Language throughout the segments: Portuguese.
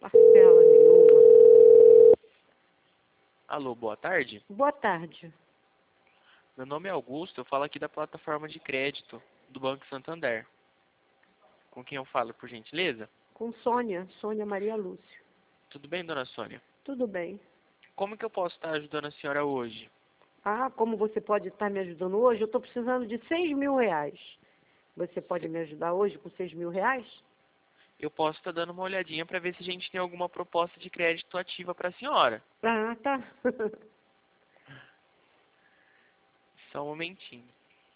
parcela nenhuma. Alô, boa tarde. Boa tarde. Meu nome é Augusto, eu falo aqui da plataforma de crédito do Banco Santander. Com quem eu falo, por gentileza? Com Sônia Maria Lúcia. Tudo bem, dona Sônia? Tudo bem. Como que eu posso estar ajudando a senhora hoje? Ah, como você pode estar me ajudando hoje? Eu estou precisando de 6.000 reais. Você pode me ajudar hoje com 6.000 reais? Eu posso estar dando uma olhadinha para ver se a gente tem alguma proposta de crédito ativa para a senhora. Ah, tá. Só um momentinho.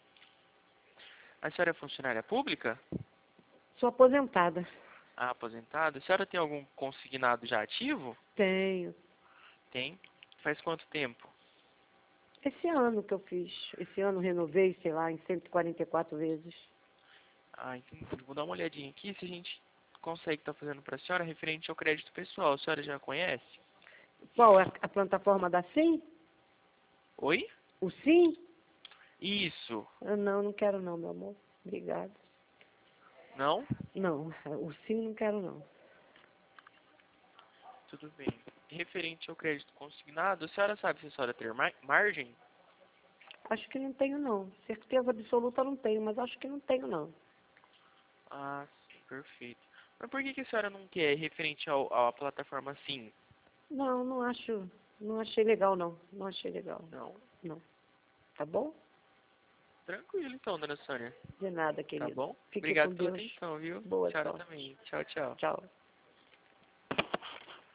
A senhora é funcionária pública? Sou aposentada. Ah, aposentada? A senhora tem algum consignado já ativo? Tenho. Tem. Faz quanto tempo? Esse ano que eu fiz. Esse ano renovei, sei lá, em 144 vezes. Ah, entendi. Vou dar uma olhadinha aqui se a gente consegue estar fazendo para a senhora referente ao crédito pessoal. A senhora já conhece? Qual? A plataforma da Sim? Oi? O Sim? Isso. Ah, não, não quero não, meu amor. Obrigada. Não? Não, o Sim não quero não. Tudo bem. Referente ao crédito consignado, a senhora sabe se a senhora tem margem? Acho que não tenho não. Certeza absoluta não tenho, mas acho que não tenho não. Ah, sim, perfeito. Mas por que a senhora não quer referente à plataforma Sim? Não, não acho. Não achei legal não. Não achei legal. Não? Não. Tá bom? Tranquilo então, dona Sônia. De nada, Tá querido. bom? Fique Obrigado com pela Deus. atenção, viu? Boa A senhora sorte. também. Tchau, tchau. Tchau.